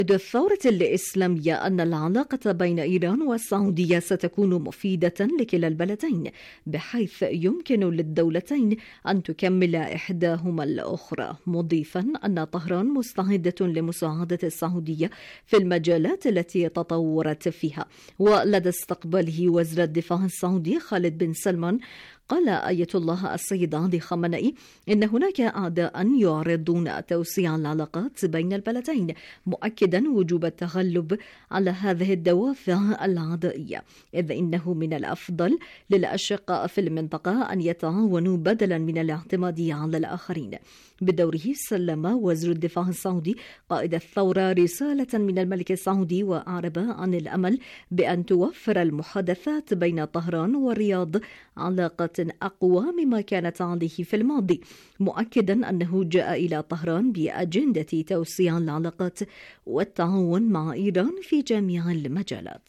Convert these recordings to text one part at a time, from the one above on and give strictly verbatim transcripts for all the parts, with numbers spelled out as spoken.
الثورة الإسلامية أن العلاقة بين إيران والسعودية ستكون مفيدة لكلا البلدين، بحيث يمكن للدولتين أن تكمل إحداهما الأخرى، مضيفا أن طهران مستعدة لمساعدة السعودية في المجالات التي تطورت فيها. ولدى استقباله وزير الدفاع السعودي خالد بن سلمان، قال آية الله السيد علي خامنئي إن هناك أعداء يعرضون توسيع العلاقات بين البلدين، مؤكدا وجوب التغلب على هذه الدوافع العدائية، إذ إنه من الأفضل للأشقاء في المنطقة أن يتعاونوا بدلا من الاعتماد على الآخرين. بدوره سلم وزير الدفاع السعودي قائد الثورة رسالة من الملك السعودي، وأعرب عن الأمل بأن توفر المحادثات بين طهران والرياض علاقة أقوى مما كانت عليه في الماضي، مؤكدا أنه جاء إلى طهران بأجندة توسيع العلاقات والتعاون مع إيران في جميع المجالات.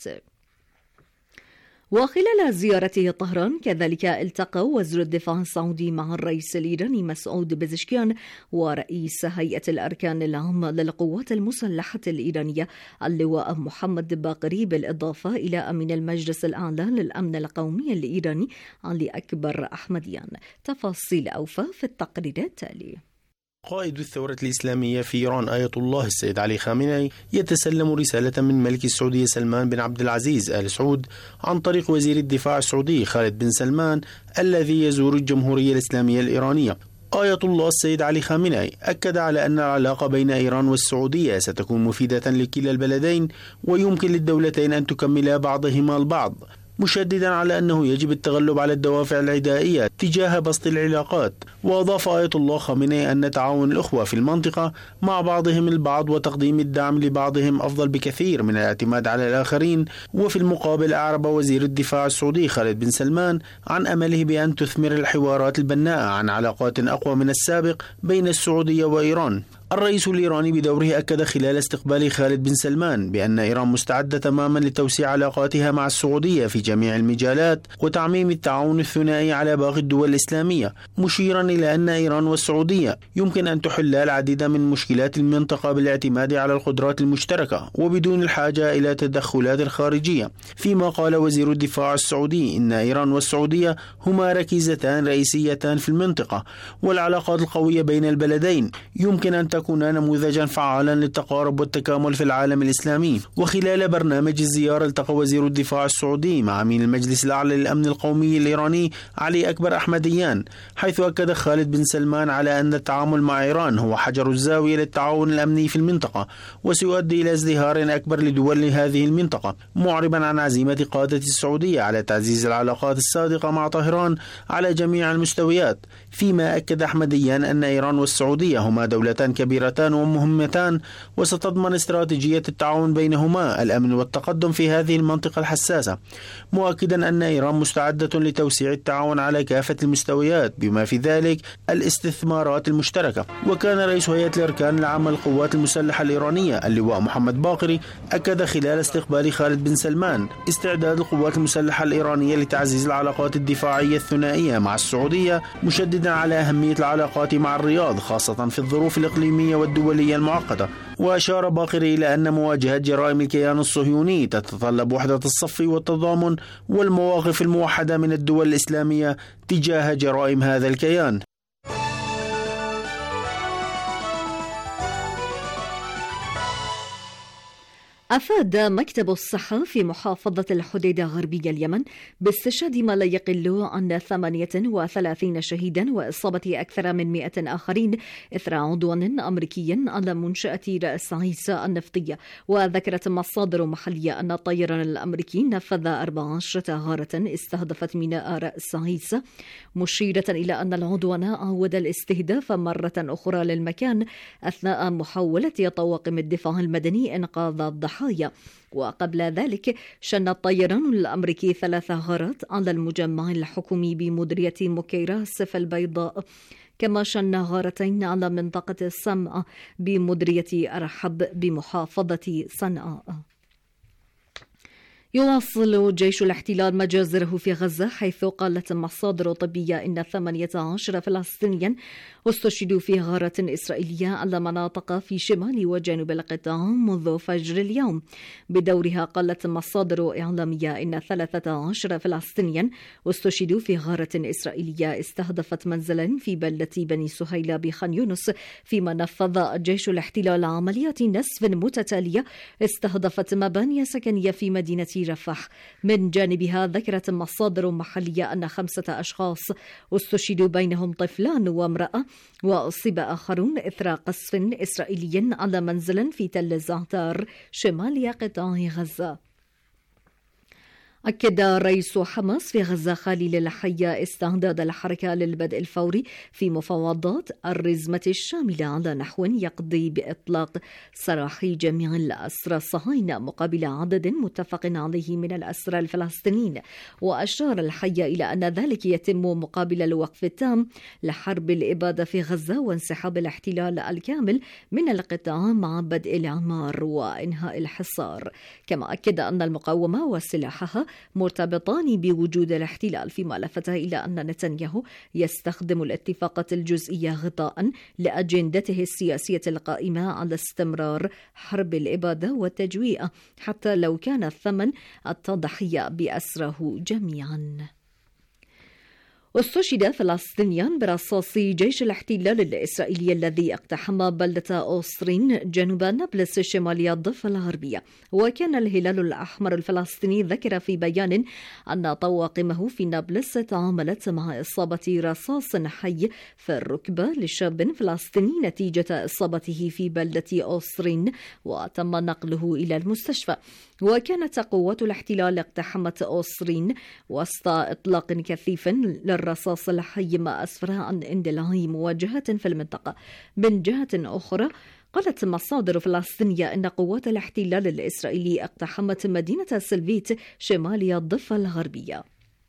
وخلال زيارته طهران كذلك التقى وزير الدفاع السعودي مع الرئيس الإيراني مسعود بزشكيان ورئيس هيئة الأركان العامة للقوات المسلحة الإيرانية اللواء محمد باقري، بالإضافة إلى أمين المجلس الأعلى للأمن القومي الإيراني علي أكبر أحمديان. تفاصيل أوفى في التقرير التالي. قائد الثورة الإسلامية في إيران آية الله السيد علي خامنئي يتسلم رسالة من ملك السعودية سلمان بن عبد العزيز آل سعود عن طريق وزير الدفاع السعودي خالد بن سلمان الذي يزور الجمهورية الإسلامية الإيرانية. آية الله السيد علي خامنئي أكد على أن العلاقة بين إيران والسعودية ستكون مفيدة لكلا البلدين، ويمكن للدولتين أن تكملا بعضهما البعض، مشددا على أنه يجب التغلب على الدوافع العدائية تجاه بسط العلاقات. وأضاف آية الله خامنئي أن تعاون الأخوة في المنطقة مع بعضهم البعض وتقديم الدعم لبعضهم أفضل بكثير من الاعتماد على الآخرين. وفي المقابل أعرب وزير الدفاع السعودي خالد بن سلمان عن أمله بأن تثمر الحوارات البناءة عن علاقات أقوى من السابق بين السعودية وإيران. الرئيس الإيراني بدوره أكد خلال استقبال خالد بن سلمان بأن إيران مستعدة تماما لتوسيع علاقاتها مع السعودية في جميع المجالات وتعميم التعاون الثنائي على باقي الدول الإسلامية، مشيرا إلى أن إيران والسعودية يمكن أن تحلا العديد من مشكلات المنطقة بالاعتماد على القدرات المشتركة وبدون الحاجة إلى تدخلات خارجية. فيما قال وزير الدفاع السعودي إن إيران والسعودية هما ركيزتان رئيسيتان في المنطقة، والعلاقات القوية بين البلدين يمكن أن تكون نموذجا فعالا للتقارب والتكامل في العالم الإسلامي. وخلال برنامج الزيارة التقى وزير الدفاع السعودي مع أمين المجلس الأعلى للأمن القومي الإيراني علي أكبر أحمديان، حيث أكد خالد بن سلمان على أن التعامل مع إيران هو حجر الزاوية للتعاون الأمني في المنطقة، وسيؤدي إلى ازدهار أكبر لدول هذه المنطقة، معربا عن عزيمة قادة السعودية على تعزيز العلاقات الصادقة مع طهران على جميع المستويات. فيما أكد أحمديان أن إيران والسعودية هما دولتان كبيرتان ومهمتان، وستضمن استراتيجية التعاون بينهما الأمن والتقدم في هذه المنطقة الحساسة، مؤكدا أن إيران مستعدة لتوسيع التعاون على كافة المستويات بما في ذلك الاستثمارات المشتركة. وكان رئيس هيئة الأركان العامة للقوات المسلحة الإيرانية اللواء محمد باقري أكد خلال استقبال خالد بن سلمان استعداد القوات المسلحة الإيرانية لتعزيز العلاقات الدفاعية الثنائية مع السعودية، مشددا على أهمية العلاقات مع الرياض خاصة في الظروف الإقليمية والدولية المعقدة. وأشار باقري إلى أن مواجهة جرائم الكيان الصهيوني تتطلب وحدة الصف والتضامن والمواقف الموحدة من الدول الإسلامية تجاه جرائم هذا الكيان. أفاد مكتب الصحة في محافظة الحديدة غربية اليمن باستشهاد ما لا يقل عن ثمانية وثلاثين شهيدا وإصابة أكثر من مئة آخرين إثر عدوان أمريكي على منشأة رأس عيسى النفطية. وذكرت مصادر محلية أن الطيران الأمريكي نفذ أربع عشرة غارة استهدفت ميناء رأس عيسى، مشيرة إلى أن العدوان عود الاستهداف مرة أخرى للمكان أثناء محاولة طواقم الدفاع المدني إنقاذ الضحايا. وقبل ذلك شن الطيران الأمريكي ثلاث غارات على المجمع الحكومي بمديرية مكيراس في البيضاء، كما شن غارتين على منطقة السمع بمديرية أرحب بمحافظة صنعاء. يواصل جيش الاحتلال مجازره في غزة، حيث قالت مصادر طبية إن ثمانية عشر فلسطينيا استشهدوا في غارة إسرائيلية على مناطق في شمال وجنوب القطاع منذ فجر اليوم. بدورها قالت مصادر إعلامية إن ثلاثة عشر فلسطينيا استشهدوا في غارة إسرائيلية استهدفت منزلا في بلدة بني سهيلة بخان يونس، فيما نفذ جيش الاحتلال عمليات نسف متتالية استهدفت مباني سكنية في مدينة رفح. من جانبها ذكرت مصادر محلية أن خمسة أشخاص استشهدوا بينهم طفلان وامرأة، وأصيب آخرون إثر قصف إسرائيلي على منزل في تل الزعتر شمال قطاع غزة. أكد رئيس حماس في غزة خليل الحية استعداد الحركة للبدء الفوري في مفاوضات الرزمة الشاملة على نحو يقضي بإطلاق سراح جميع الأسرى الصهاينة مقابل عدد متفق عليه من الأسرى الفلسطينيين. وأشار الحية إلى أن ذلك يتم مقابل الوقف التام لحرب الإبادة في غزة وانسحاب الاحتلال الكامل من القطاع مع بدء الإعمار وإنهاء الحصار. كما أكد أن المقاومة وسلاحها مرتبطان بوجود الاحتلال، فيما لفت إلى أن نتنياهو يستخدم الاتفاقات الجزئية غطاء لأجندته السياسية القائمة على استمرار حرب الإبادة والتجويع حتى لو كان الثمن التضحية بأسره جميعا. استشهد فلسطينيان برصاص جيش الاحتلال الإسرائيلي الذي اقتحم بلدة أوسرين جنوب نابلس شمالي الضفة الغربية. وكان الهلال الأحمر الفلسطيني ذكر في بيان أن طواقمه في نابلس تعاملت مع إصابة رصاص حي في الركبة لشاب فلسطيني نتيجة إصابته في بلدة أوسرين، وتم نقله إلى المستشفى. وكانت قوات الاحتلال اقتحمت أوسرين وسط إطلاق كثيف للرصاص الحي، ما أسفر عن اندلاع مواجهات في المنطقة. من جهة أخرى قالت مصادر فلسطينية أن قوات الاحتلال الإسرائيلي اقتحمت مدينة سلفيت شمال الضفة الغربية.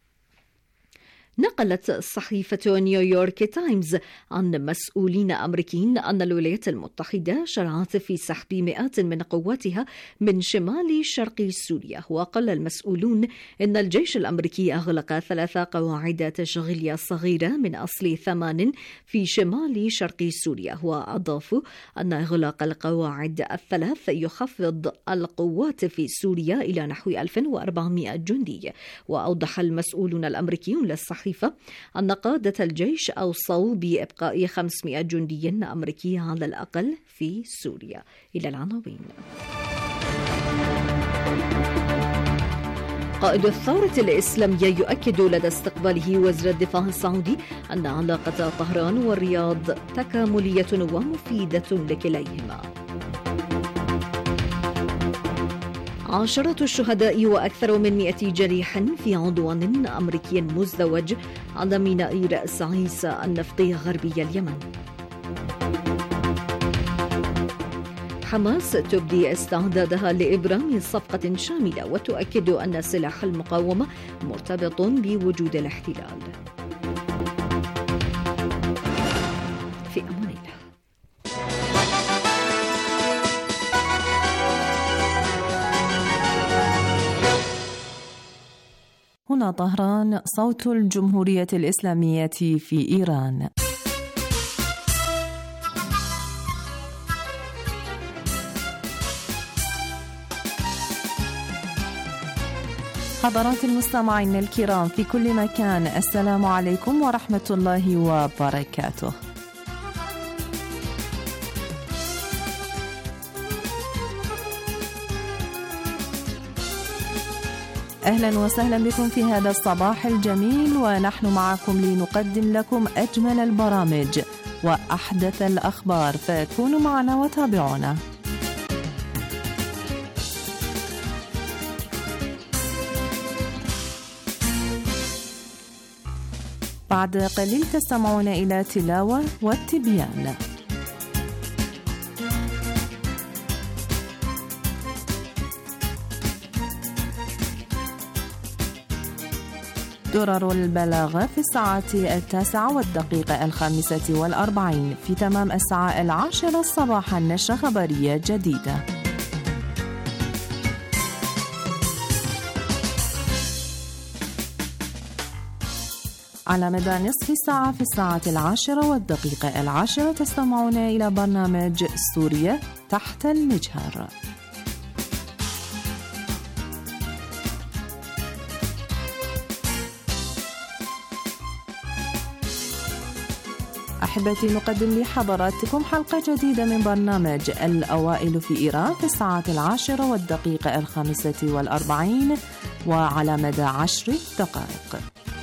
نقلت صحيفة نيويورك تايمز عن مسؤولين أمريكيين أن الولايات المتحدة شرعت في سحب مئات من قواتها من شمال شرق سوريا. وقال المسؤولون إن الجيش الأمريكي أغلق ثلاث قواعد تشغيلية صغيرة من أصل ثمان في شمال شرق سوريا. وأضافوا أن إغلاق القواعد الثلاث يخفض القوات في سوريا إلى نحو ألف وأربعمائة جندي. وأوضح المسؤولون الأمريكيون للصحيفة أن قادة الجيش أوصوا بإبقاء خمسمائة جندي أمريكي على الأقل في سوريا. إلى العناوين. قائد الثورة الإسلامية يؤكد لدى استقباله وزير الدفاع السعودي أن علاقة طهران والرياض تكاملية ومفيدة لكليهما. عشرة الشهداء وأكثر من مئة جريح في عدوان أمريكي مزدوج على ميناء رأس عيسى النفطي غربي اليمن. حماس تبدي استعدادها لإبرام صفقة شاملة وتؤكد أن سلاح المقاومة مرتبط بوجود الاحتلال. في أمان الله. هنا طهران، صوت الجمهورية الإسلامية في إيران. حضرات المستمعين الكرام في كل مكان، السلام عليكم ورحمة الله وبركاته. أهلا وسهلا بكم في هذا الصباح الجميل، ونحن معكم لنقدم لكم أجمل البرامج وأحدث الأخبار، فكونوا معنا وتابعونا. بعد قليل تستمعون إلى تلاوة والتبيان. درر البلاغة في الساعة التاسعة والدقيقة الخامسة والأربعين. في تمام الساعة العاشرة صباحا نشرة خبرية جديدة. على مدى نصف ساعة في الساعة العاشرة والدقيقة العاشرة تستمعون إلى برنامج سوريا تحت المجهر. أحبتي، نقدم لحضراتكم حلقة جديدة من برنامج الأوائل في إيران في الساعة العاشرة والدقيقة الخامسة والأربعين وعلى مدى عشر دقائق.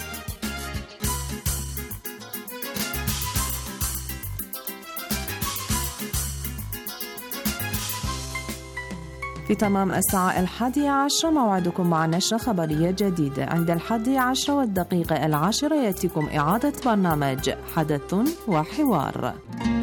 في تمام الساعة الحادية عشرة موعدكم مع نشرة خبرية جديدة. عند الحادية عشرة والدقيقة العاشرة يأتيكم إعادة برنامج حدث وحوار.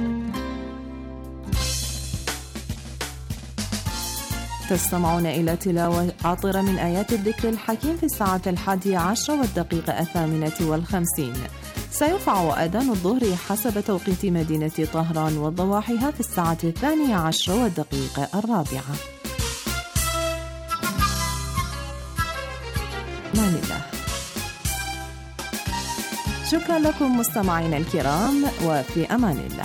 تستمعون إلى تلاوة عطرة من آيات الذكر الحكيم في الساعة الحادية عشرة والدقيقة الثامنة والخمسين. سيرفع أذان الظهر حسب توقيت مدينة طهران وضواحيها في الساعة الثانية عشرة والدقيقة الرابعة. أمان الله. شكرا لكم مستمعينا الكرام، وفي أمان الله.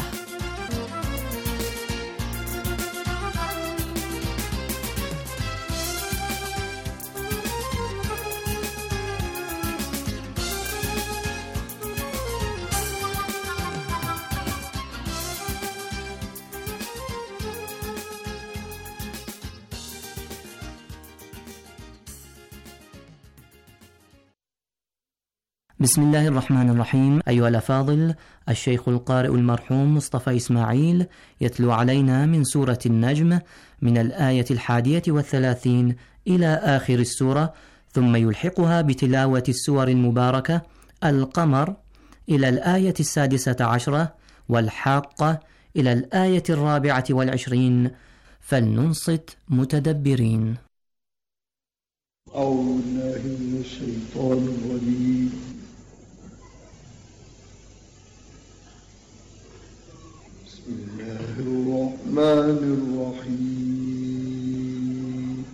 بسم الله الرحمن الرحيم. أيها الأفاضل، الشيخ القارئ المرحوم مصطفى إسماعيل يتلو علينا من سورة النجم من الآية الحادية والثلاثين إلى آخر السورة، ثم يلحقها بتلاوة السور المباركة القمر إلى الآية السادسة عشرة والحاقة إلى الآية الرابعة والعشرين. فلننصت متدبرين. أعوذ بالله من الشيطان الرجيم. بسم الله الرحمن الرحيم.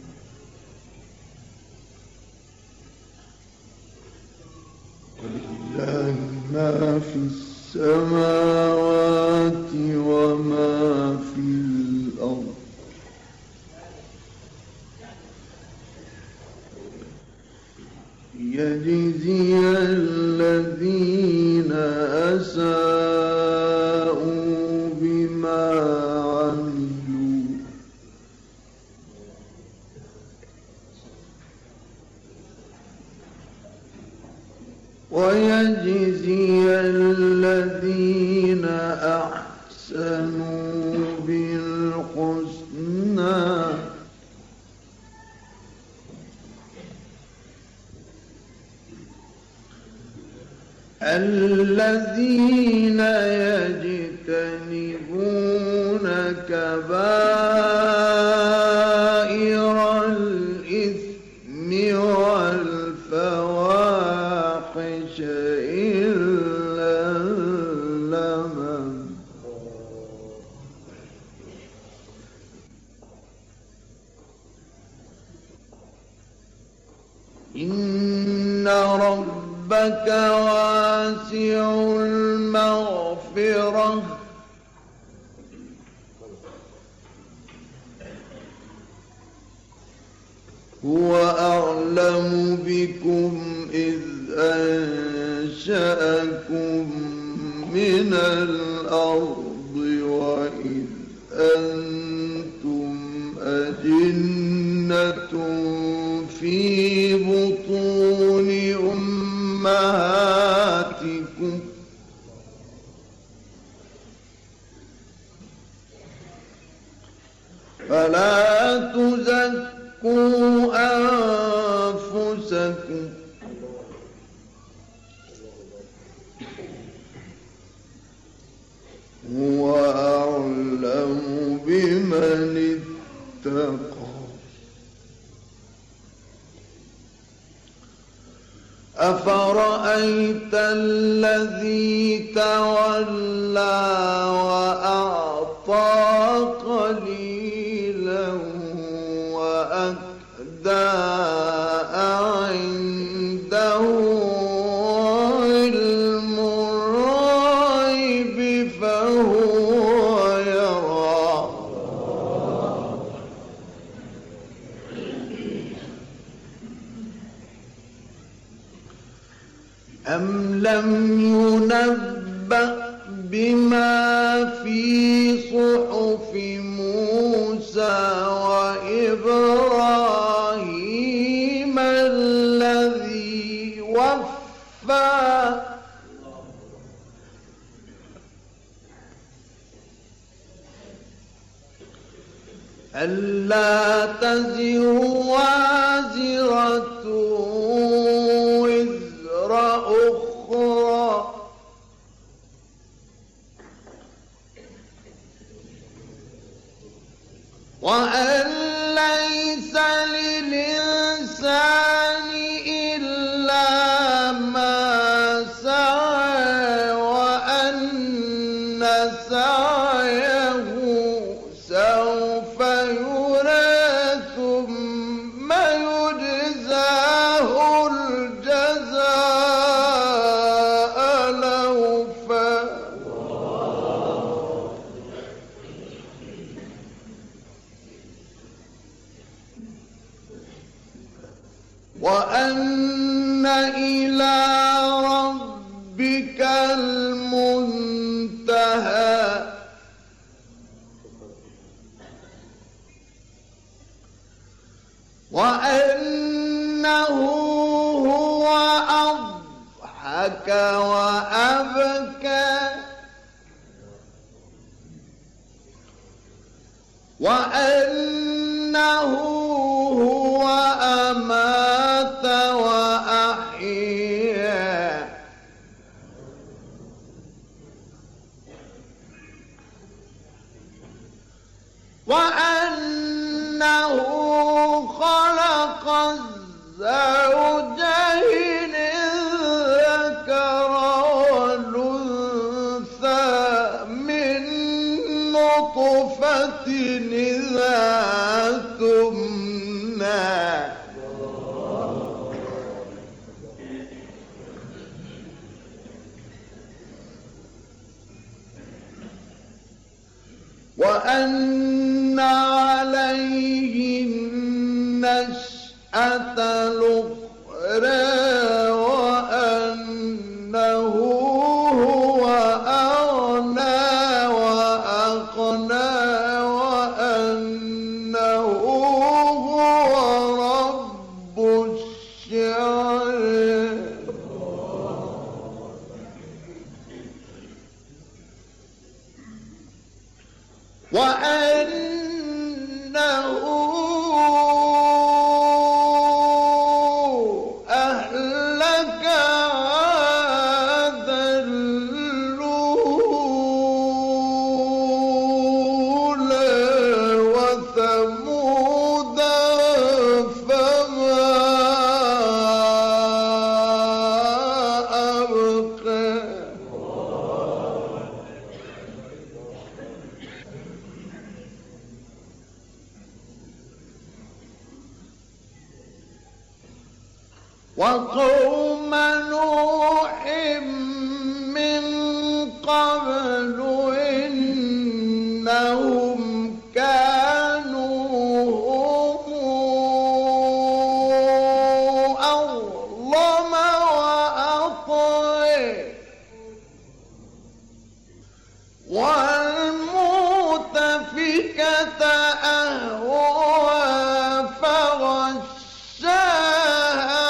ولله ما في السماوات وما في الأرض يجزي الذين أساءوا بما عملوا ويجزي الذين أحسنوا بالحسنى الذين يجتنبون كبائر الإثم والفواحش إلا اللمم إن ربك واسع المغفرة هو أعلم بكم إذ أنشأكم من الأرض وإذ أنتم أجنة في بطون أمهاتكم فلا تزكوا أنفسكم هو أعلم بمن اتقى أفرأيت الذي تولى وأعطى قليلا وأكدى عنده علم أم لم ينبأ بما في صحف موسى وإبراهيم الذي وفى ألا تزر وازرة وزر أخرى وأن ليس للإنسان إلا ما سعى وأن سعيه سوف يرى ثم يجزاه الجزاء الأوفى وأن إلى ربك المنتهى وأنه هو أضحك وأبكى وأنه هو أمات وأحيا وأنه خلق الزوجين الذكر والأنثى من نطفة إذا تمنى وأن عليه النشأة الأخرى وأنه هو أغنى وأقنى وأنه هو رب الشعرى وأنه أهلك عادا الأولى وثمود فما أبقى وقوم نوح من قبل إنهم كانوا هم أظلم وأطغى والمؤتفكة أهوى فغشاها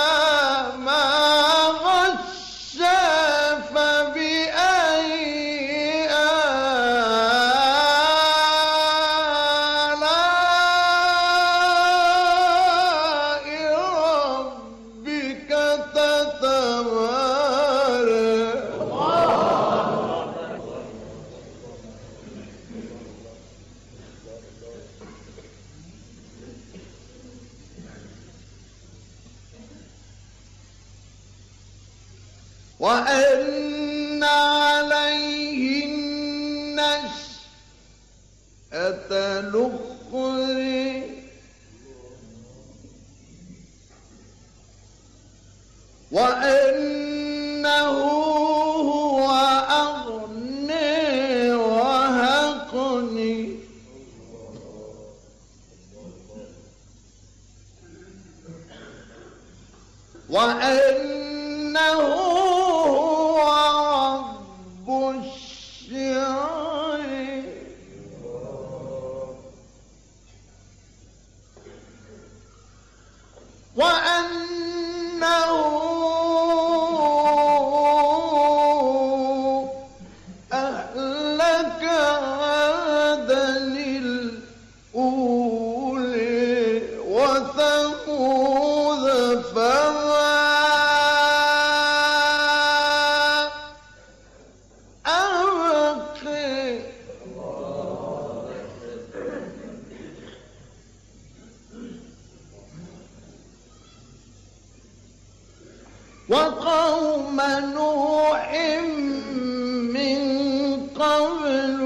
وأن عليه النشأة الأخرى وأنه هو أغنى وأقنى وأنه وأنه أهلك عادا الأولي وثمود فما أبقي وقوم نوح من قبل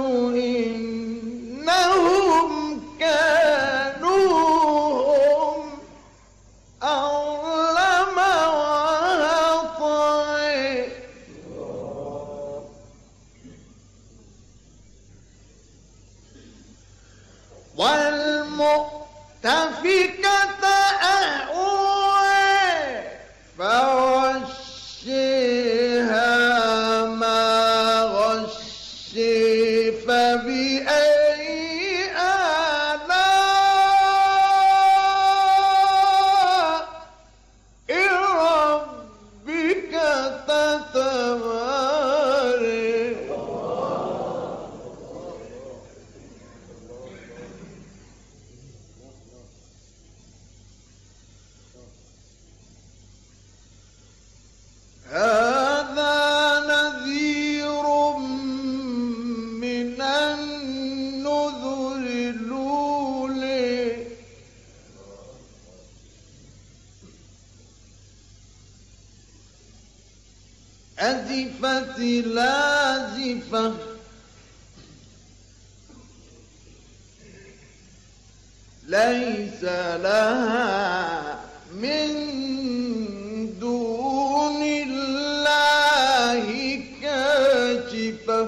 إنهم كانوا هم أظلم وأطغى والمؤتفكة أهوى فغشيها ما غشي فبأي آلاء ربك تتمارى هذا نذير من النذر الأولى أزفت لازفة ليس لها من دون الله كاشفة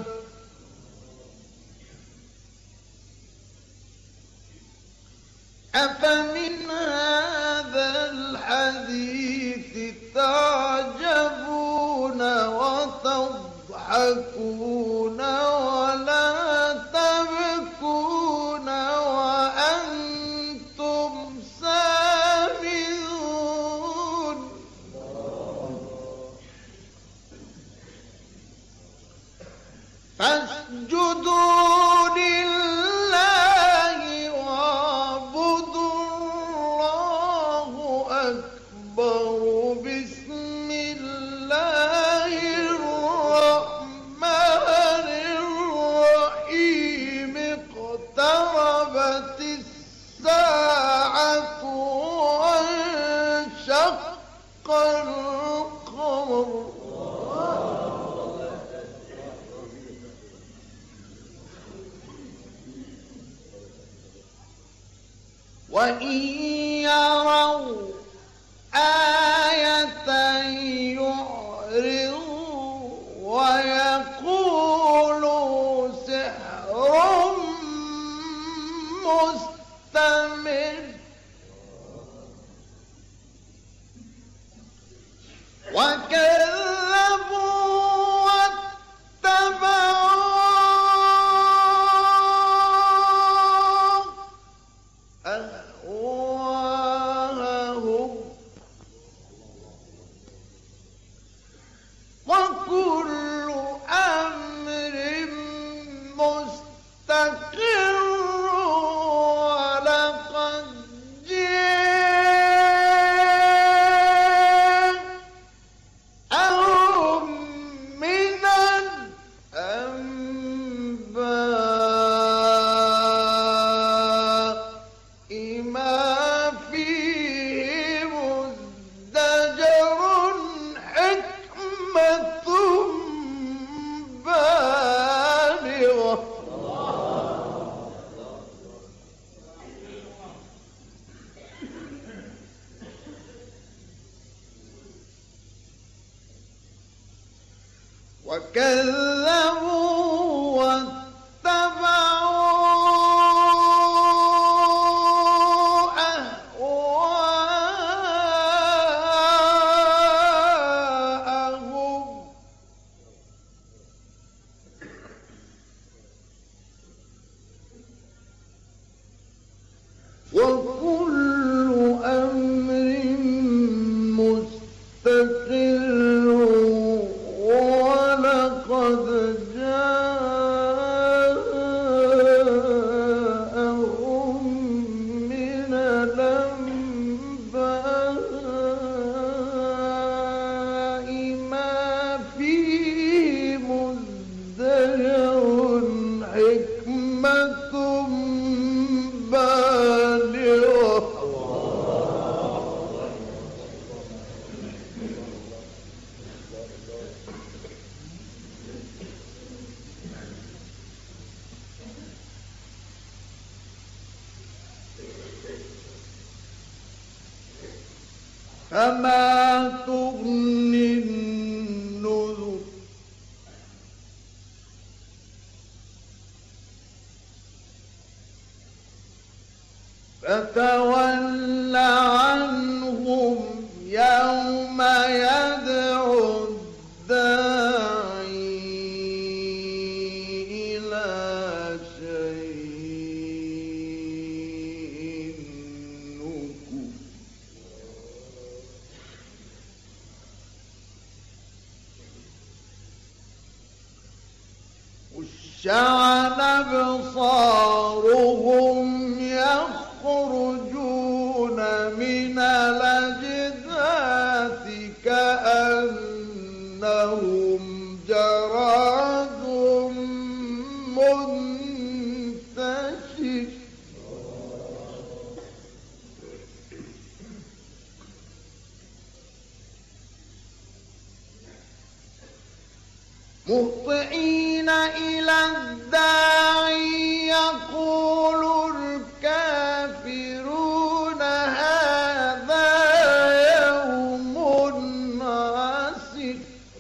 أفمن هذا الحديث تعجبون وتضحكون ولا تبكون وأنتم سامدون فاسجدوا لله واعبدوا الله أكبر بسم الله الرحمن الرحيم اقتربت الساعة وانشق القمر وإن يروا آية يعرضوا ويقولوا سحر مستمر وكذبوا واتبعوا أهواءهم وكل أمر مستقر ولقد جاءهم من الأنباء ما فيه مزدجر حكمة بالغة وكذبوا واتبعوا أهواءهم وكل أمر فما تغني النذر فتول عنهم يوم يدعو الداعي إلى شيء نكر خشعن أبصارهم يخرجون من الأجداث كأنهم جراد منتشر مهطعين إلى الداعي يقول الكافرون هذا يوم عسر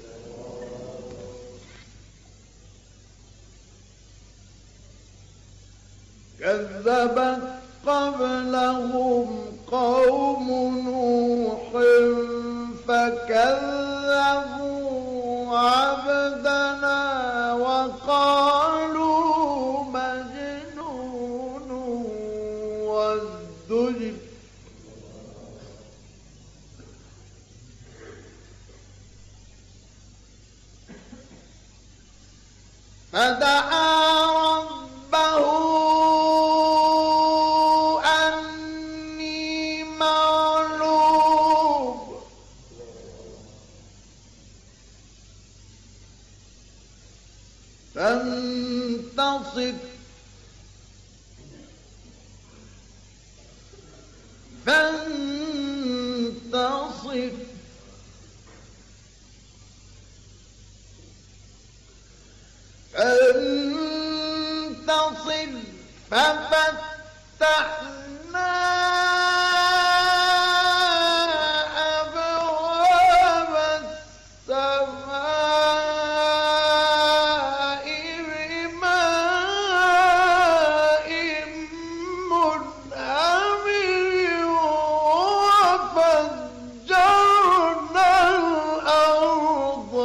كذبت قبلهم قوم نوح فكذبوا عبدنا وقالوا مجنون وازدجر فدعا ربه أني مغلوب فانتصر فانتصر فانتصر ففتحنا أبواب السماء بماء منهمر وفجرنا الأرض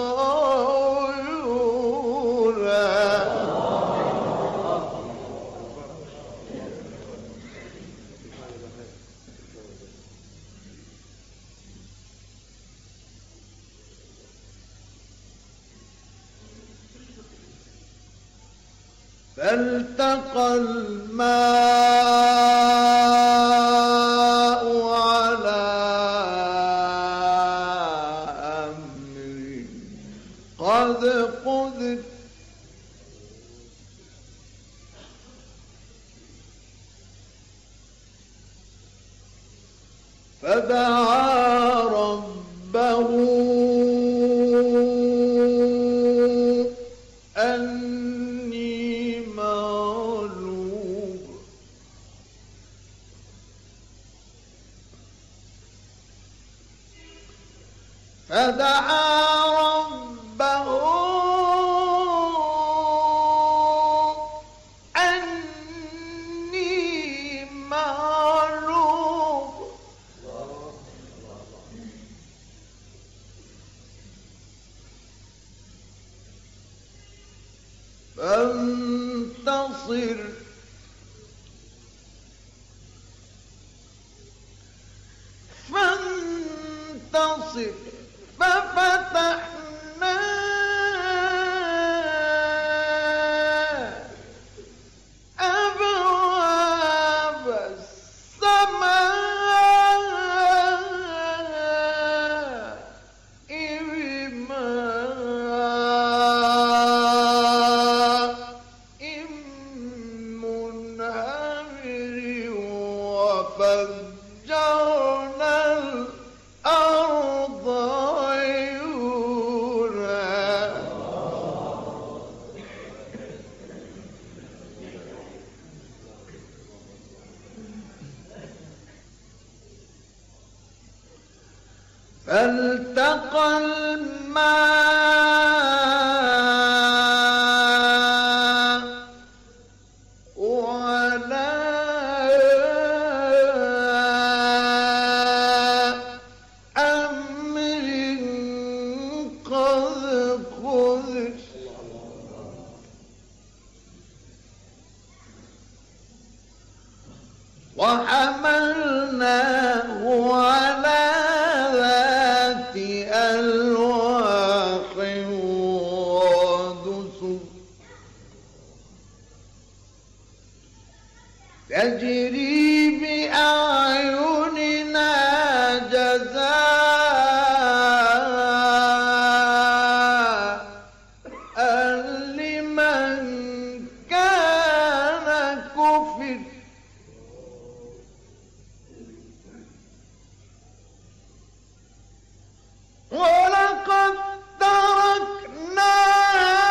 فالتقى الماء على أمر قد قدر فدعا ربه أني مغلوب فدعا ربه أني مغلوب فانتصر فانتصر ففتحنا أبواب السماء بماء منهمر وفجرنا الأرض فالتقى الماء على أمر قد قدر وحملناه على ذات ألواح ودسر تجري بأعيننا جزاء لمن كان كفر ولقد تركناها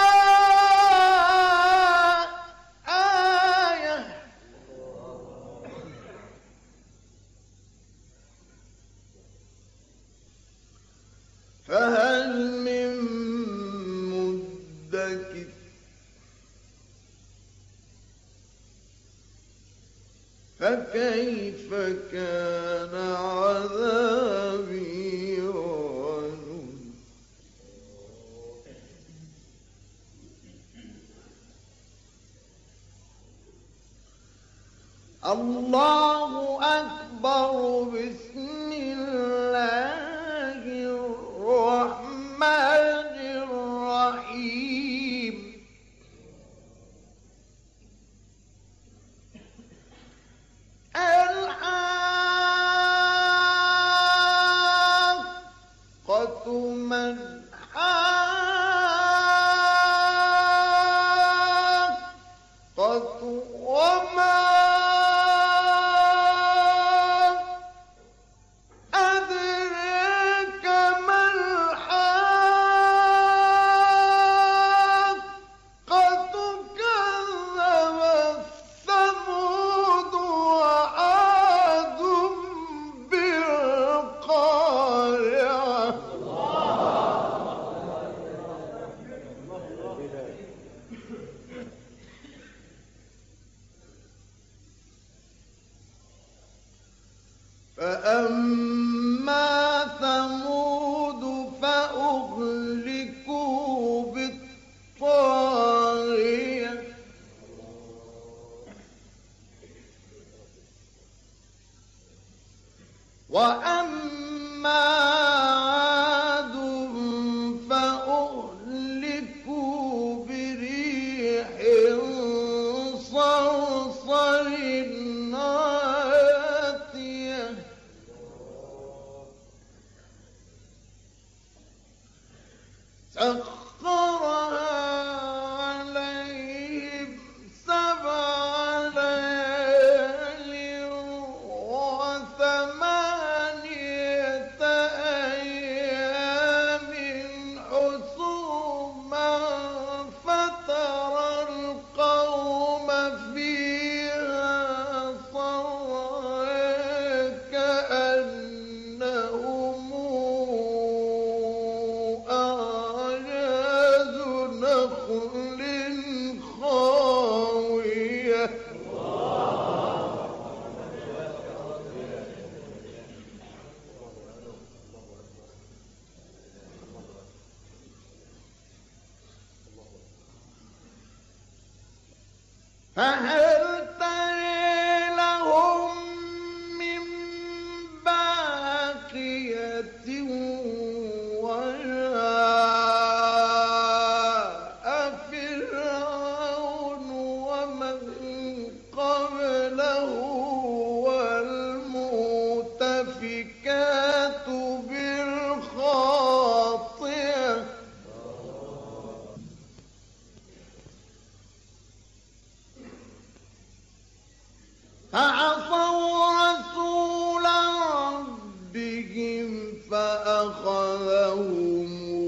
آية فهل من مدكر فكيف كان عذابي ونذر الله أكبر بسم الله الرحمن الرحيم الحاقة ما الحاقة وما أدراك ما الحاقة كذب ثمود وعاد بالقارعة فأما ثمود فأهلكوا بالطاغية وأما عاد فأهلكوا بريح صرصر عاتية سخرها عليهم سبع ليال وثمانية أيام حسوما فترى القوم فيها صرعى كأنهم أعجاز نخل خاوية فهل ترى لهم من باقية وجاء فرعون ومن قبله والمؤتفكات بالخاطئة فعصوا رسول ربهم فأخذهم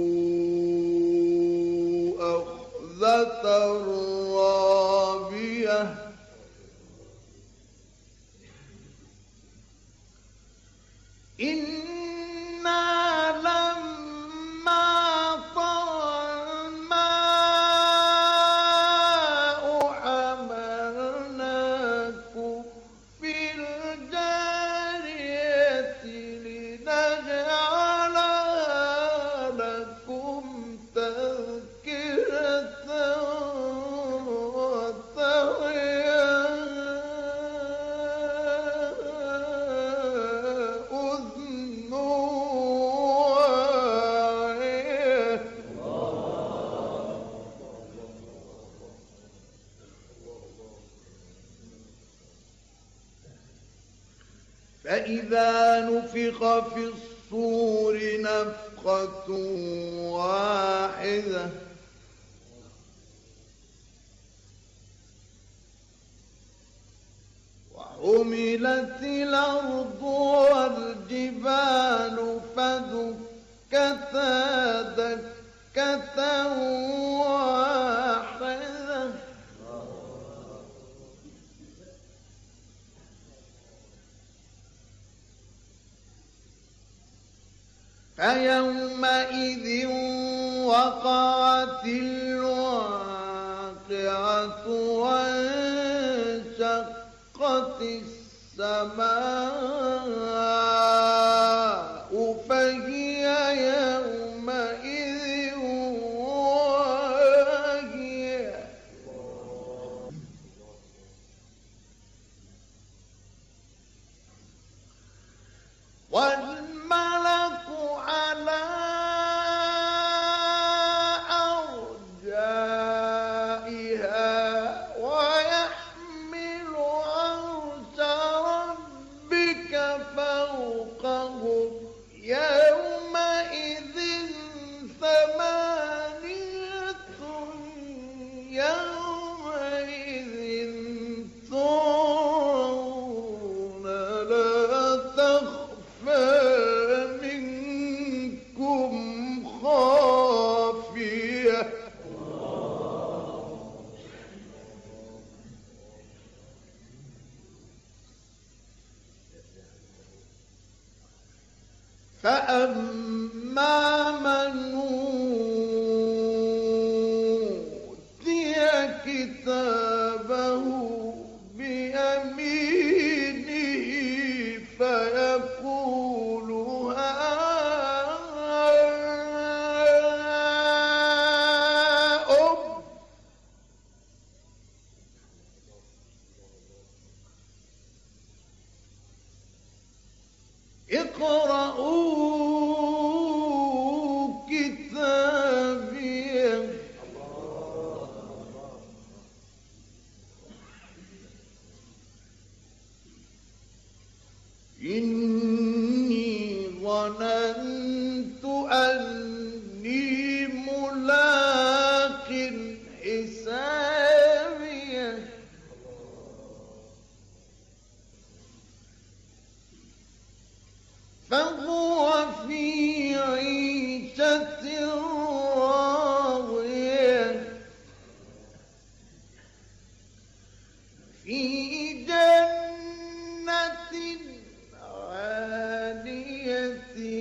أخذة رابية إنا فإذا نفخ في الصور نفخة واحدة وحملت الأرض والجبال فدكتا دكة واحدة فيومئذ وقعت الواقعة وانشقت السماء فهي يومئذ واهية والملك على أرجائها ويحمل عرش ربك فوقهم يومئذ ثمانية يومئذ ترون لا تخفى منكم خافية فأما من أوتي كتابه بيمينه فيقول هاؤم اقرءوا كتابيه إني ظننت أني ملاق حسابيه فهو في عيشة راضية في جنة عالية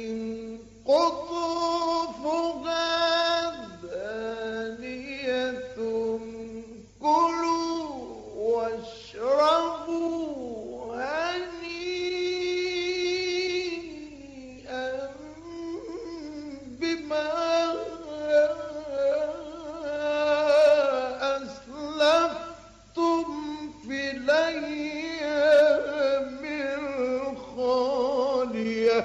قطوفها دانية كلوا واشربوا هنيئا بما أسلفتم في الأيام الخالية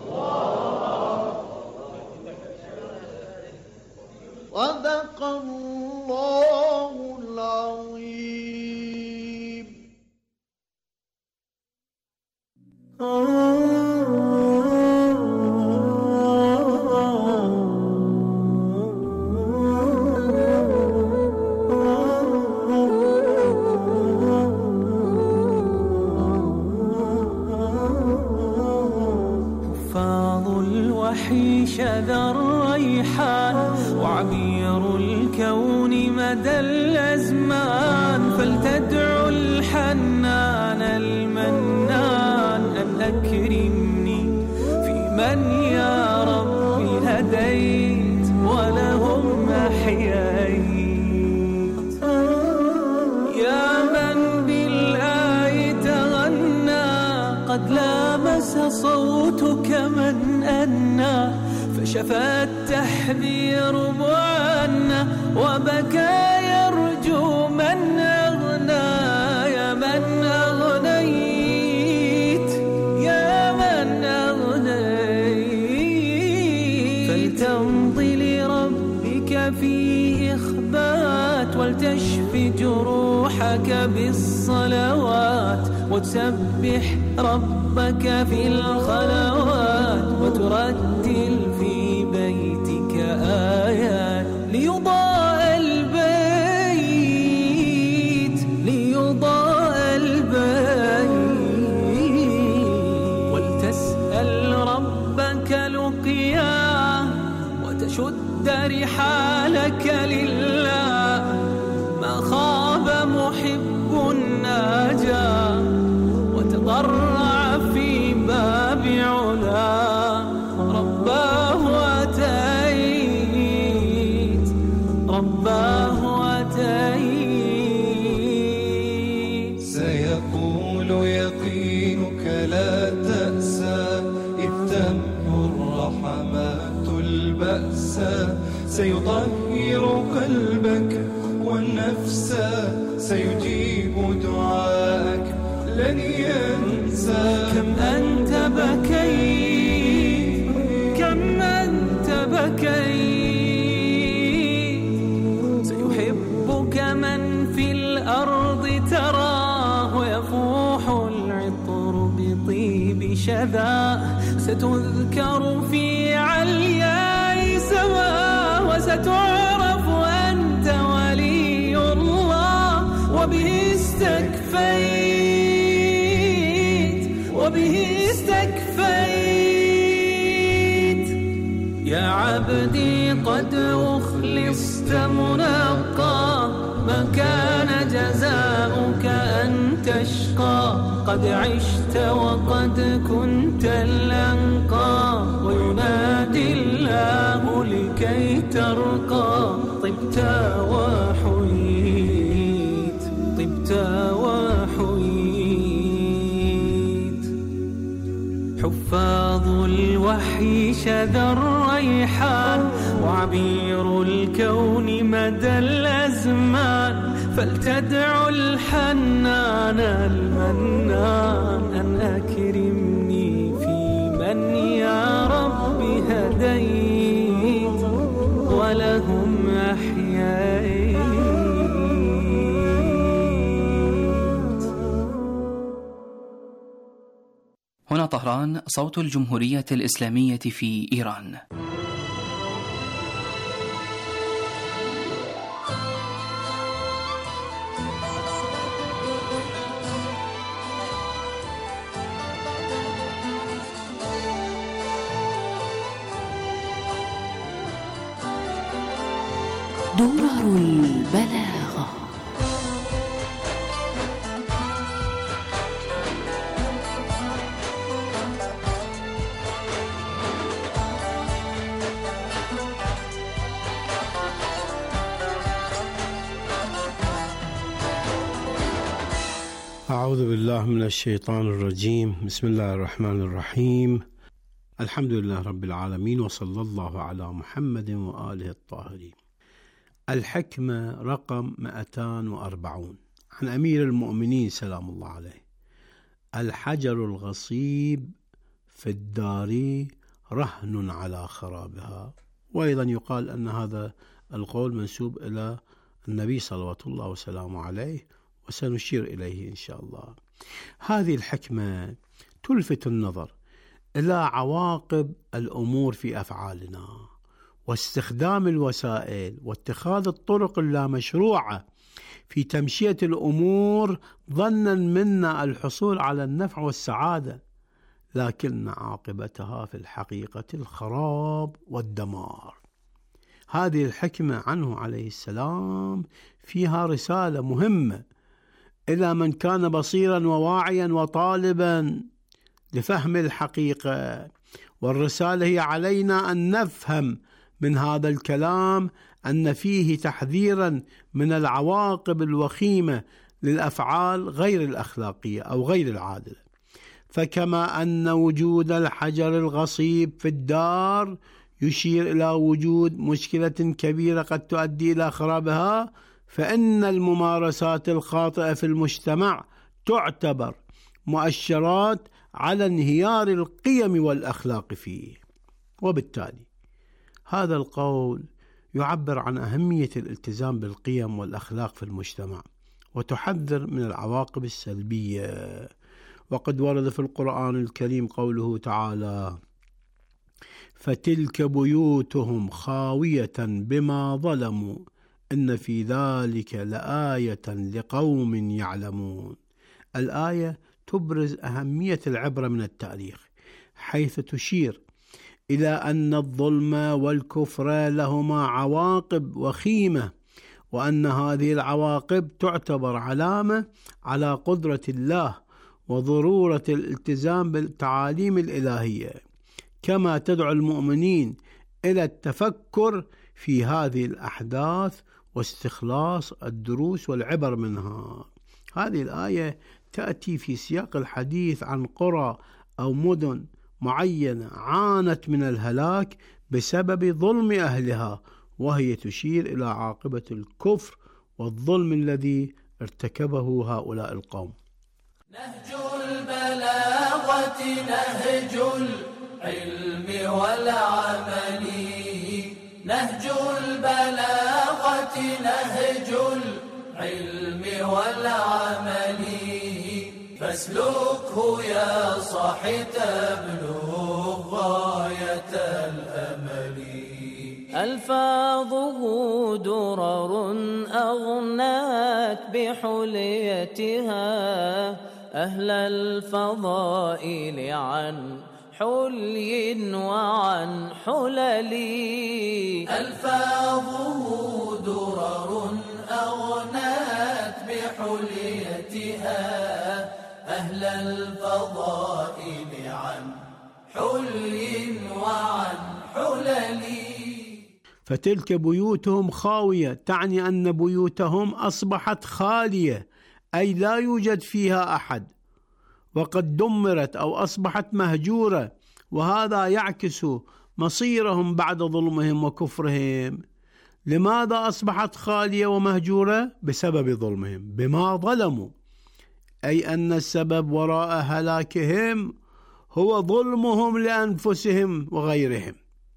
صدق الله العظيم. حفاظ الوحي شذا الريحان وعبير الكون مدى الأزمان فلتدعو الحنان المنان أن أكرمني في من يا ربي هديت ولهم أحييت يا من بالآي تغنى قد لامس صوتك من أنى فشفى التحذير معنى وبكى يرجو من أغنى يا من أغنيت يا من أغنيت فلتمضي لربك في إخبات ولتشفي جروحك بالصلوات وتسبح رب ربك في الخلوات وترتل في بيتك آيات ليضاء البيت ليضاء البيت ولتسأل ربك لقياه وتشد رحالك لله ما خاب محب ناجى وتضرع في باب علا رباه أتيت رباه أتيت سيقول يقينك لا تأسى إذ تمحو الرحمات البأس سيطهر قلبك والنفس سيجيب دعاءك لن ينسى كم أنت بكيت كم أنت بكيت سيحبك من في الأرض تراه ويفوح العطر بطيب شذاه ستذكر في علياء سماه وستعرف أنت ولي الله وبه استكفيت وبه استكفيت يا عبدي قد أخلصت منقى ما كان جزاؤك أن تشقى قد عشت وقد كنت الأنقى وينادي الله لكي ترقى طبت وحييت طبت وحييت حفاظ الوحي شذا الريحان وعبير الكون مدى الأزمان فلتدعو الحنان المنان أن أكرمني في من يا رب هديت ولهم أحييت. هنا طهران، صوت الجمهورية الإسلامية في إيران. درر البلاغة. أعوذ بالله من الشيطان الرجيم. بسم الله الرحمن الرحيم. الحمد لله رب العالمين، وصلى الله على محمد وآله الطاهرين. الحكمة رقم مئتين وأربعين عن أمير المؤمنين سلام الله عليه: الحجر الغصيب في الدار رهن على خرابها. وأيضا يقال أن هذا القول منسوب إلى النبي صلوات الله وسلامه عليه، وسنشير إليه إن شاء الله. هذه الحكمة تلفت النظر إلى عواقب الأمور في أفعالنا، واستخدام الوسائل واتخاذ الطرق اللامشروعة في تمشية الأمور ظنا منا الحصول على النفع والسعادة، لكن عاقبتها في الحقيقة الخراب والدمار. هذه الحكمة عنه عليه السلام فيها رسالة مهمة إلى من كان بصيرا وواعيا وطالبا لفهم الحقيقة، والرسالة هي علينا أن نفهم من هذا الكلام أن فيه تحذيرا من العواقب الوخيمة للأفعال غير الأخلاقية أو غير العادلة. فكما أن وجود الحجر الغصيب في الدار يشير إلى وجود مشكلة كبيرة قد تؤدي إلى خرابها، فإن الممارسات الخاطئة في المجتمع تعتبر مؤشرات على انهيار القيم والأخلاق فيه. وبالتالي هذا القول يعبر عن أهمية الالتزام بالقيم والأخلاق في المجتمع، وتحذر من العواقب السلبية. وقد ورد في القرآن الكريم قوله تعالى: فتلك بيوتهم خاوية بما ظلموا إن في ذلك لآية لقوم يعلمون. الآية تبرز أهمية العبرة من التاريخ، حيث تشير إلى أن الظلم والكفر لهما عواقب وخيمة، وأن هذه العواقب تعتبر علامة على قدرة الله وضرورة الالتزام بالتعاليم الإلهية، كما تدعو المؤمنين إلى التفكر في هذه الأحداث واستخلاص الدروس والعبر منها. هذه الآية تأتي في سياق الحديث عن قرى أو مدن معينة عانت من الهلاك بسبب ظلم أهلها، وهي تشير إلى عاقبة الكفر والظلم الذي ارتكبه هؤلاء القوم. نهج البلاغة نهج العلم والعمل، نهج البلاغة نهج العلم والعمل، فاسلكه يا صاحي تبلغ غاية الأمل. ألفاظه درر أغنات بحليتها أهل الفضائل عن حلي وعن حلل. ألفاظه درر أغنات بحليتها أهل الفضائل عن حلي وعن حلل. فتلك بيوتهم خاوية تعني أن بيوتهم أصبحت خالية، أي لا يوجد فيها أحد، وقد دمرت أو أصبحت مهجورة، وهذا يعكس مصيرهم بعد ظلمهم وكفرهم. لماذا أصبحت خالية ومهجورة؟ بسبب ظلمهم، بما ظلموا، أي أن السبب وراء هلاكهم هو ظلمهم لأنفسهم وغيرهم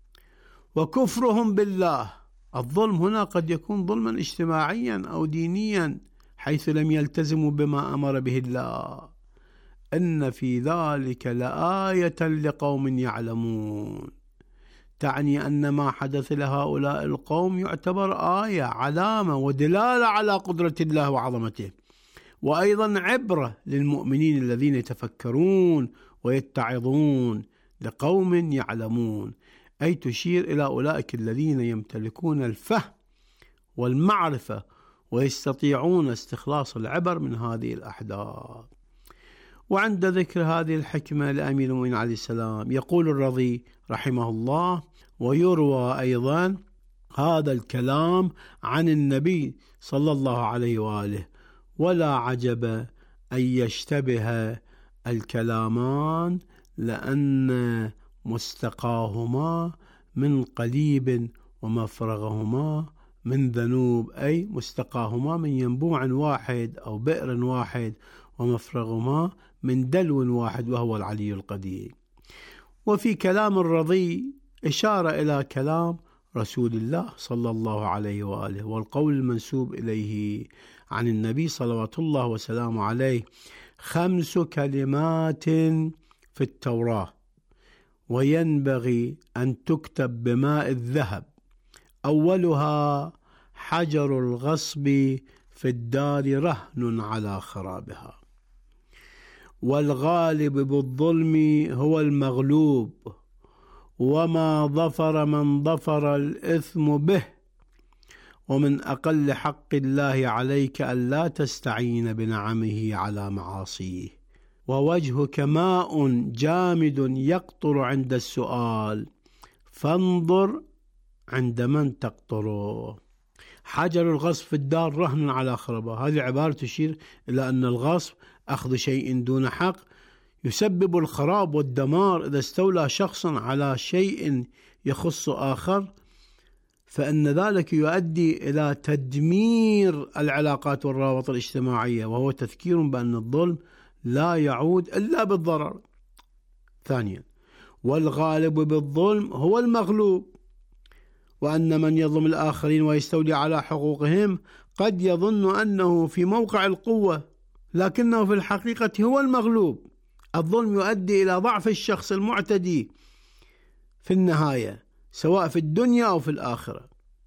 وكفرهم بالله. الظلم هنا قد يكون ظلما اجتماعيا أو دينيا، حيث لم يلتزموا بما أمر به الله. إن في ذلك لآية لقوم يعلمون، تعني أن ما حدث لهؤلاء القوم يعتبر آية، علامة ودلالة على قدرة الله وعظمته، وأيضا عبرة للمؤمنين الذين يتفكرون ويتعظون، لقوم يعلمون، أي تشير إلى أولئك الذين يمتلكون الفهم والمعرفة ويستطيعون استخلاص العبر من هذه الأحداث. وعند ذكر هذه الحكمة لأمير المؤمنين عليه السلام يقول الرضي رحمه الله: ويروى أيضا هذا الكلام عن النبي صلى الله عليه وآله، ولا عجب أن يشتبه الكلامان، لأن مستقاهما من قليب ومفرغهما من ذنوب، أي مستقاهما من ينبوع واحد أو بئر واحد، ومفرغهما من دلو واحد وهو العلي القدير. وفي كلام الرضي إشارة إلى كلام رسول الله صلى الله عليه وآله، والقول المنسوب إليه عن النبي صلوات الله وسلامه عليه: خمس كلمات في التوراة وينبغي أن تكتب بماء الذهب، أولها حجر الغصب في الدار رهن على خرابها، والغالب بالظلم هو المغلوب، وما ظفر من ظفر الإثم به، ومن أقل حق الله عليك أن لا تستعين بنعمه على معاصيه، ووجهك ماء جامد يقطر عند السؤال، فانظر عند من تقطره. حجر الغصب في الدار رهن على خرابها، هذه عبارة تشير إلى أن الغصب أخذ شيء دون حق يسبب الخراب والدمار. إذا استولى شخص على شيء يخص آخر فإن ذلك يؤدي إلى تدمير العلاقات والروابط الاجتماعية، وهو تذكير بأن الظلم لا يعود إلا بالضرر. ثانيا، والغالب بالظلم هو المغلوب، وأن من يظلم الآخرين ويستولي على حقوقهم قد يظن أنه في موقع القوة، لكنه في الحقيقة هو المغلوب، الظلم يؤدي إلى ضعف الشخص المعتدي في النهاية، سواء في الدنيا أو في الآخرة.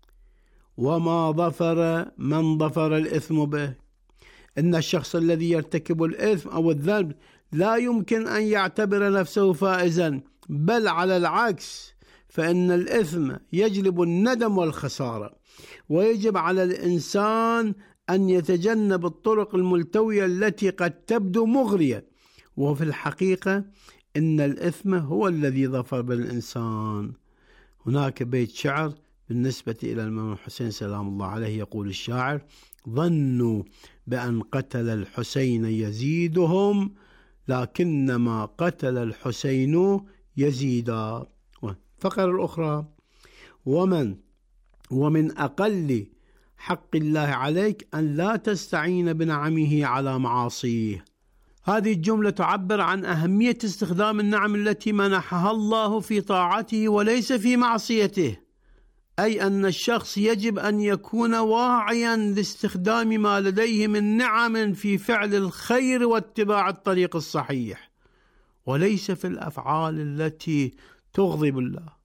وما ظفر من ظفر الإثم به، إن الشخص الذي يرتكب الإثم أو الذنب لا يمكن أن يعتبر نفسه فائزا، بل على العكس، فإن الإثم يجلب الندم والخسارة، ويجب على الإنسان أن يتجنب الطرق الملتوية التي قد تبدو مغرية، وفي الحقيقة إن الإثم هو الذي ظفر بالإنسان. هناك بيت شعر بالنسبة إلى الإمام الحسين سلام الله عليه، يقول الشاعر: ظنوا بأن قتل الحسين يزيدهم، لكنما قتل الحسين يزيدا. الفقرة الأخرى: ومن ومن أقل حق الله عليك أن لا تستعين بنعمه على معاصيه. هذه الجملة تعبر عن أهمية استخدام النعم التي منحها الله في طاعته وليس في معصيته، أي أن الشخص يجب أن يكون واعيا لاستخدام ما لديه من نعم في فعل الخير واتباع الطريق الصحيح، وليس في الأفعال التي تغضب الله،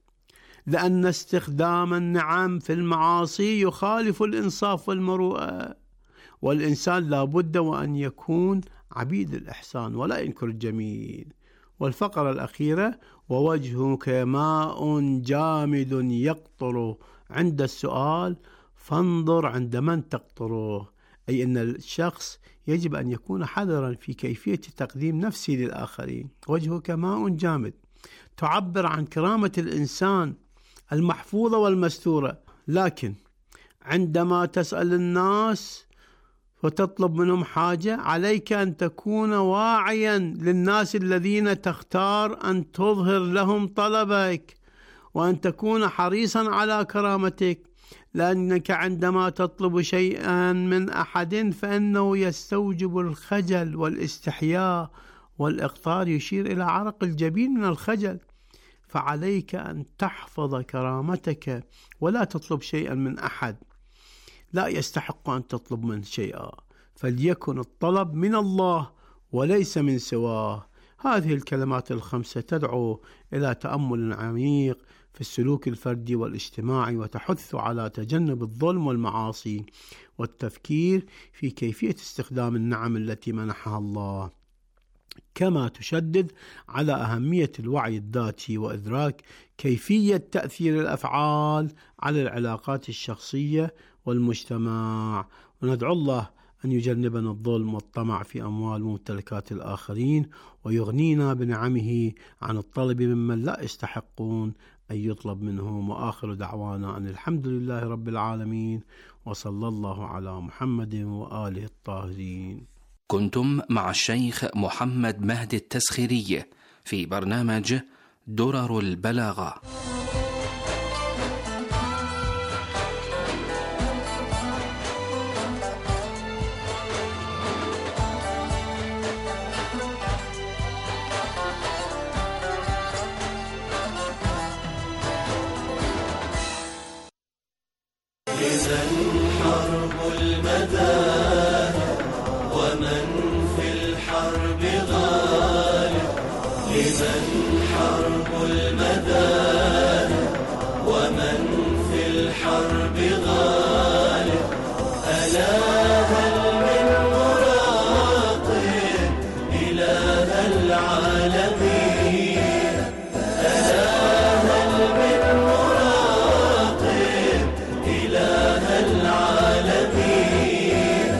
لأن استخدام النعم في المعاصي يخالف الإنصاف والمروءة، والإنسان لا بد وأن يكون عبيد الإحسان ولا ينكر الجميل. والفقرة الأخيرة: ووجهك ماء جامد يقطر عند السؤال فانظر عند من تقطره، أي أن الشخص يجب أن يكون حذرا في كيفية تقديم نفسه للآخرين. وجهك ماء جامد تعبر عن كرامة الإنسان المحفوظة والمستورة، لكن عندما تسأل الناس وتطلب منهم حاجة عليك أن تكون واعيا للناس الذين تختار أن تظهر لهم طلبك، وأن تكون حريصا على كرامتك، لأنك عندما تطلب شيئا من أحد فإنه يستوجب الخجل والاستحياء، والإقطار يشير إلى عرق الجبين من الخجل، فعليك أن تحفظ كرامتك ولا تطلب شيئا من أحد لا يستحق أن تطلب منه شيئا، فليكن الطلب من الله وليس من سواه. هذه الكلمات الخمسة تدعو إلى تأمل عميق في السلوك الفردي والاجتماعي، وتحث على تجنب الظلم والمعاصي، والتفكير في كيفية استخدام النعم التي منحها الله، كما تشدد على أهمية الوعي الذاتي وإدراك كيفية تأثير الأفعال على العلاقات الشخصية والمجتمع. وندعو الله أن يجنبنا الظلم والطمع في أموال وممتلكات الآخرين، ويغنينا بنعمه عن الطلب ممن لا يستحقون أن يطلب منهم. وآخر دعوانا أن الحمد لله رب العالمين، وصلى الله على محمد وآله الطاهرين. كنتم مع الشيخ محمد مهدي التسخيري في برنامج درر البلاغة. إذا الحرب المدى ومن في الحرب غالب، إذا الحرب المدى ومن في الحرب غالب، ألا هل من مراق إله العالمين، ألا هل من مراق إله العالمين.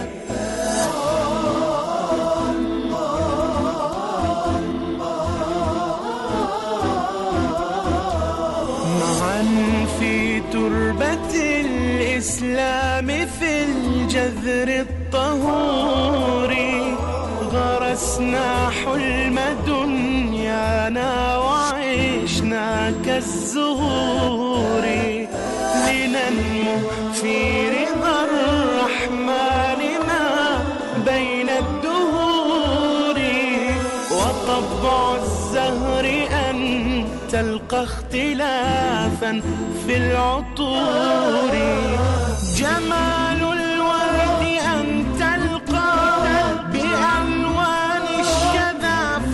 معا في تربة الإسلام في الجذر الطهور، غرسنا حلم دنيانا وعشنا كالزهور، لننمو في رضا الرحمن ما بين الدهور، وطبع الزهر أن تلقى اختلافا في العطور، جمال الورد أن تلقى بألوان الشذا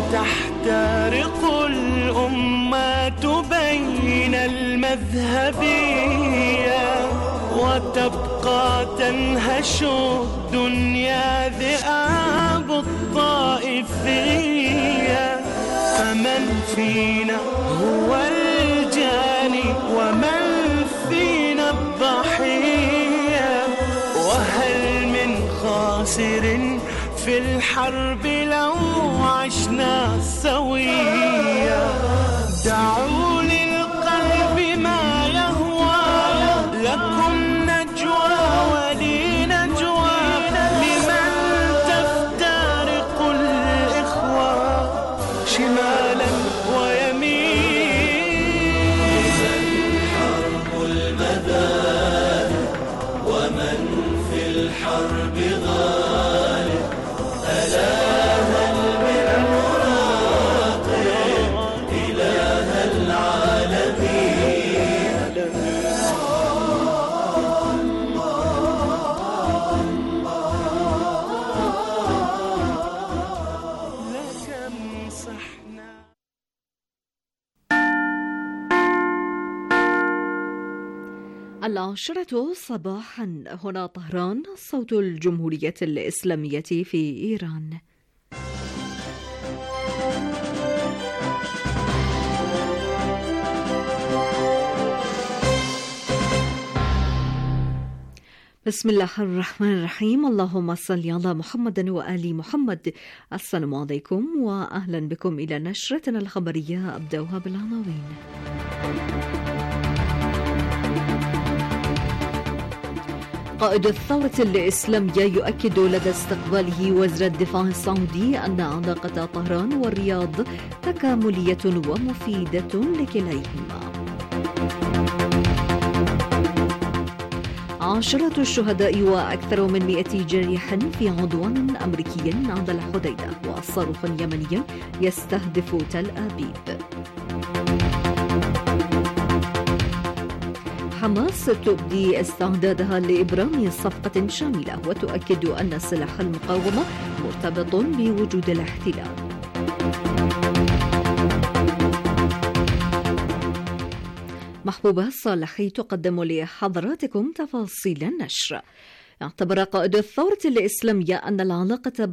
تحترق الأمات بين المذهبية وتبقى تنهش الدنيا ذئاب الطائفية. فمن فينا هو الجاني ومن فينا الضحية؟ وهل من خاسر في الحرب لو عشنا سويا؟ دعوا للقلب ما يهوى، لكم نجوى ولي نجوى، لمن تفترق الإخوة شمالا ويمين. الحرب المذاهب ومن في الحرب غالب، ألا هل من مراقب إله العالمين؟ لكم صحنا. العاشرة صباحا، هنا طهران، صوت الجمهورية الإسلامية في إيران. بسم الله الرحمن الرحيم. اللهم صل على محمد وآل محمد. السلام عليكم وأهلا بكم إلى نشرتنا الخبرية. أبدأها بالعناوين. قائد الثورة الإسلامية يؤكد لدى استقباله وزير الدفاع السعودي أن علاقة طهران والرياض تكاملية ومفيدة لكليهما. عشرة الشهداء وأكثر من مئة جريح في عدوان أمريكي على الحديدة، وصاروخ يمني يستهدف تل أبيب. حماس تبدي استعدادها لإبرام صفقة شاملة وتؤكد أن سلاح المقاومة مرتبط بوجود الاحتلال. محبوبة صالحي تقدم لحضراتكم تفاصيل النشر. اعتبر قائد الثورة الإسلامية أن العلاقة